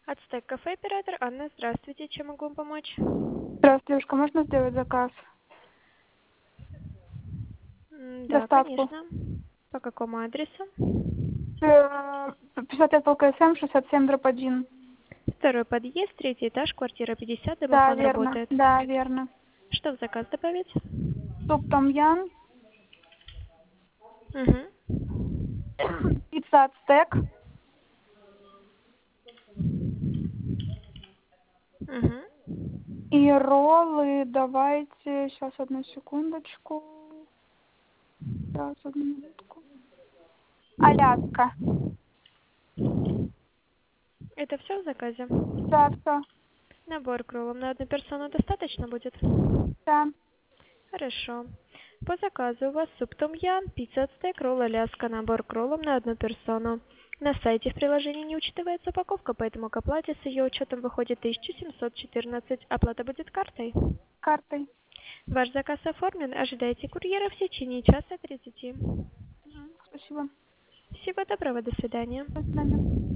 Ацтек кафе, оператор Анна, здравствуйте, чем могу вам помочь? Здравствуйте, девушка, можно сделать заказ? Да, Доставку. конечно. По какому адресу? 55 полк СМ, 67/1. Второй подъезд, третий этаж, квартира 50, Да, домофон верно. работает. Да, верно. Что в заказ добавить? Суп том ям, Угу. пицца ацтек, Угу. и роллы давайте, сейчас, одну секундочку. Сейчас, одну минутку. Аляска. Это все в заказе? Да, все. Набор к роллам на одну персону достаточно будет? Да. Хорошо. По заказу у вас суп том ям, пицца ацтек, ролл аляска, набор к роллам на одну персону. На сайте в приложении не учитывается упаковка, поэтому к оплате с ее учетом выходит 1714. Оплата будет картой. Картой. Ваш заказ оформлен. Ожидайте курьера в течение часа 30. Спасибо. Всего доброго. До свидания. До свидания.